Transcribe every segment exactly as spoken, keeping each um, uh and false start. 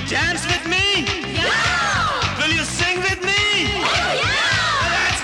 dance with me? Yeah! Will you sing with me? Oh, yeah! That's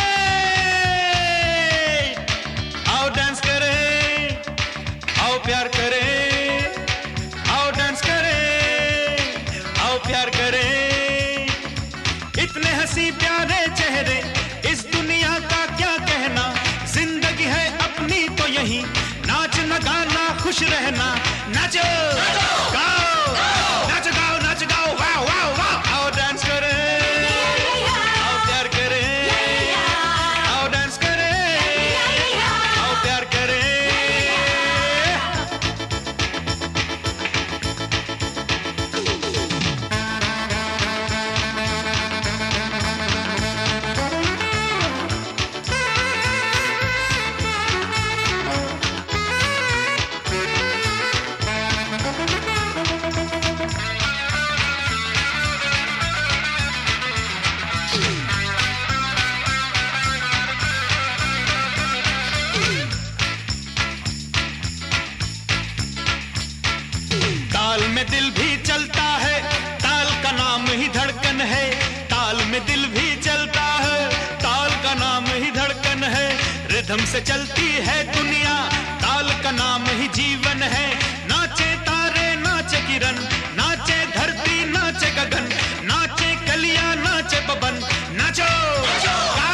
great! आओ dance करें, आओ प्यार करें, आओ dance करें, आओ प्यार करें। इतने हंसी प्यारे चेहरे, इस दुनिया का क्या कहना, जिंदगी है अपनी तो यही, नाचना गाना खुश रहना, नाचो, गाओ, नाचो गाओ, नाचो गाओ, वाओ वाओ वाओ, आओ डांस करें, आओ प्यार करें, आओ डांस करें, आओ प्यार करें। ताल में दिल भी चलता है, ताल का नाम ही धड़कन है, ताल में दिल भी चलता है, ताल का नाम ही धड़कन है। रिदम से चलती है दुनिया, ताल का नाम ही जीवन है। नाचे तारे नाचे किरण, नाचे धरती नाचे गगन, नाचे कलियां नाचे पवन, नाचो, नाचो।